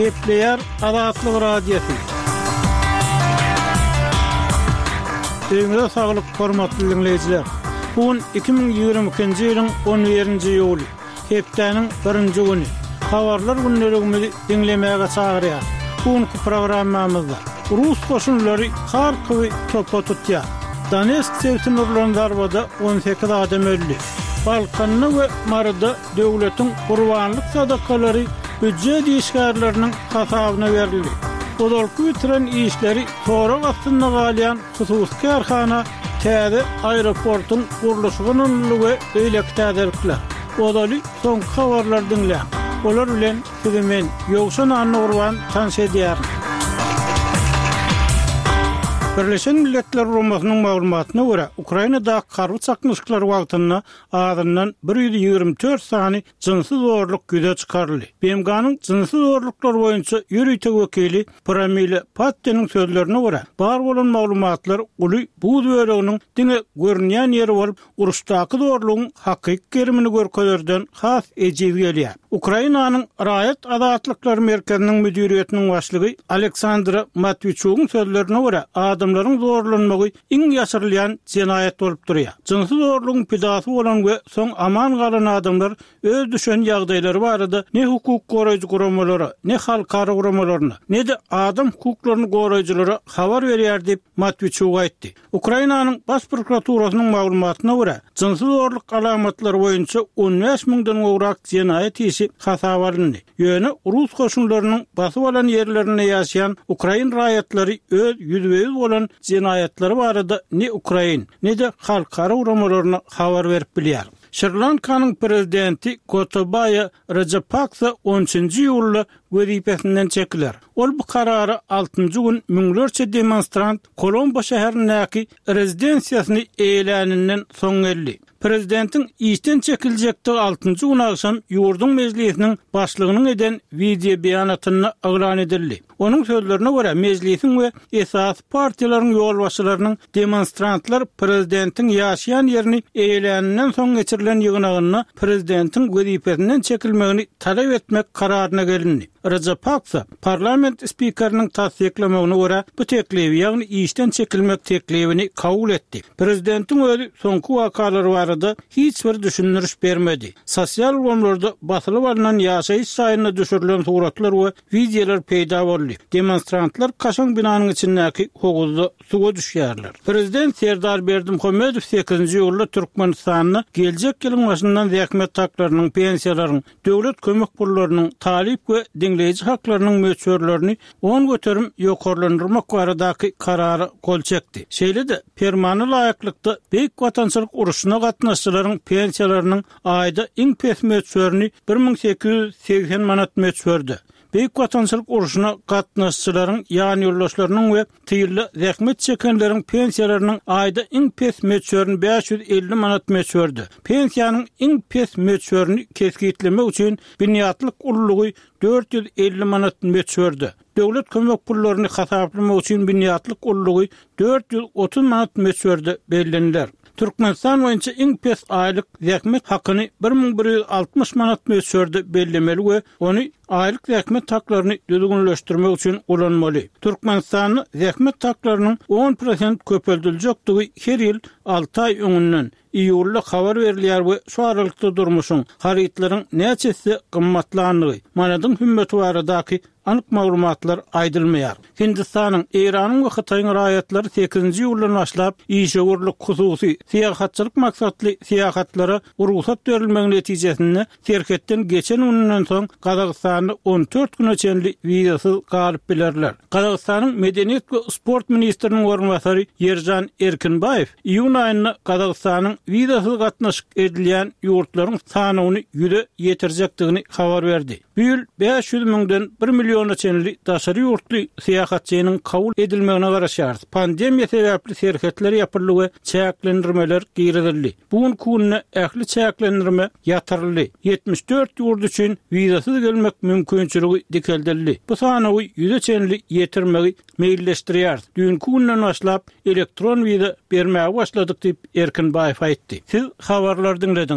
Kepleyer Adatlyk radiosu. Öňde saglyk hormatly dinleyijiler. Bugün 2022-nji ýylyň 11-nji ýuly. Hepdeniň 1-nji güni. Habarlar günlerimizi dinlemäge çagyrýar. Bugünkü programmamyzda Rus goşunlary Harkowy topa tutýar. Donetsk sevtimlerden darbada 18 adam öldü. Balkanna we Marada döwletiň gurbanlyk sadakalary büdjet işgärleriniň hasabyna berildi. Odolky bitiren işleri sonra wagtynda galýan hususy karhana täze aeroportun gurulşynyň we elektrikler. Odaly soň habarlar dinleýär. Olar bilen sizimen ýogşan anurwan tanşedýär. Birleşen Milletler Romasynyň maglumatyna görä, Ukrainada garry çakmyşyklar wagtynda adından 124 sany jynsyz zorluk güde çykaryldy. BMG-nyň jynsyz zorluklar boýunça ýürüýtek wekili Pramila Patteniň sözlerine görä, bar bolan maglumatlar uly bu böreginiň diňe görünýän ýeri bolup, uruşdaky zorlugyň hakyky gerimini görkezerden has ejiz gelýär. Ukrainanyň Raýat Adatlyklary Merkeziniň müdiriýetiniň başlygy Aleksandra Matvichugyň sözlerine görä, adamlaryň zorlanmagy iň ýaşyrylýan jenaýat bolup durýar. Jynsyz zorlugyň pidasy bolan we soň aman galan adamlar öz düşen ýagdaýlary barada ne hukuk goraýjy guramalary, ne halkara guramalaryna, ne de adam hukuklaryny goraýjylary habar berýär diýip Matvichug aýtdy. Ukrainanyň baş prokuraturasynyň maglumatyna görä, jynsyz zorluk alamatlary boýunça 15.000-den gowrak jenaýat işi hasaba alındy. Ýöne Rus goşunlarynyň basyp alan ýerlerinde ýaşaýan Ukrain raýatlary öz ýüzbeýiz bolan jenaýatlary barada ne Ukrain, ne de halkara uramalaryna habar berip bilýär. Sri Lankanyň prezidenti Gotabaya Rajapaksa 10-njy ýylda wezipesinden çekiler. Ol bu karary 6-njy gün müňlerçe demonstrant Kolombo şäherindäki rezidensiýasyny eýlänenden soň geldi. Prezidentin işten çekiljekdi 6-njy gün akşam ýurdun mejlisiniň başlygynyň eden video beýanatyna aglan edildi. Onuň sözlerine görä, mejlisin we esas partiýalaryň ýolbaşçylarynyň demonstrantlar prezidentin ýaşaýan ýerini eýlänenden soň geçirilen ýygnagyna prezidentin wezipesinden çekilmegini talap etmek kararyna gelindi. Rajapaksa parlament spikeriniň tasdiklamagyna görä bu teklibi, ýagny işten çekilmek teklibini kabul etdi. Prezidentin öňü soňky wakalary barada hiç bir düşündiriş bermedi. Sosial gomlarda basylyp alynan ýaşaýyş saýyna düşürilen suratlar we videolar peýda boldy. Demonstrantlar kaşan binanyň içindäki howuzda suwa düşýärler. Prezident Serdar Berdimuhammedow 8-nji ýylda Türkmenistanyny geljek ýylyň başyndan zähmet taklarynyň, pensiýalaryň, döwlet kömek pullarynyň, talip we diňleýici haklarynyň möçberlerini 10 göterim ýokarlandyrmak baradaky karary kol çekdi. Şeýle-de permanent laýyklykda beýik watançylyk uruşyna gatnaşçylaryň pensiýalarynyň aýda iň pes möçberini 1880 manat möçberdi. Beýik watançylyk uruşyna gatnaşçylaryň ýani ýoldaşlarynyň we tyýyly zähmet çekenleriň pensiýalarynyň aýda iň pes möçberini 550 manat möçberdi. Pensiýanyň iň pes möçberini keskitlemek üçin binýatlyk ullugy 450 manat möçberdi. Döwlet kömek pullaryny hasaplamak üçin binýatlyk ullugy 430 manat möçberdi bellendiler. Türkmenistan boýunça iň pes aýlyk zähmet hakyny 1160 manat möçberde bellemeli we ony aýlyk zähmet haklaryny düzgünleşdirmek üçin ulanmaly. Türkmenistanyň zähmet haklarynyň 10% köpeldirilýekdigi her ýyl 6 aý öňünden ýylda habar berilýär we şu aralykda durmuşyň harytlaryň näçesi gymmatlandygy, manadyň hümmeti baradaky anyk maglumatlar aýdylmaýar. Hindistanyň, Iranyň we Hitaýyň raýatlary 8-nji ýyldan başlap işgörlük hususy syýahatçylyk maksatly syýahatlara ruhsat berilmegi netijesinde şerhetden geçen günden soň Kazakstanyň 14 güne çenli wizasyz galyp bilerler. Kazakstanyň Medeniýet we Sport ministriniň ornbasary Yerjan Erkinbaýew iýun aýynda Kazakstanyň wizasyz gatnaşyk edilýän ýurtlaryň sanyny 100 ýetirjekdigini habar berdi. Bu ýyl 500.000-den 1 milyon çenli daşary ýurtly syýahatçynyň kabul edilmegine garaşýar. Pandemiýa sebäpli serhetler ýapyldy we çäklendirmeler giýrildi. Bugun kunna ähli çäklendirme ýatyryldy. 74 ýurt üçin wizasyz gelmek mümkinçiligi dikeldildi. Bu sanyny 100 çenli ýetirmegi meýilleşdirýär. Dünkü günden başlap elektron wiza bermäge başladyk diýip Erkinbaýew aýtdy. Siz habarlar dinlediniz.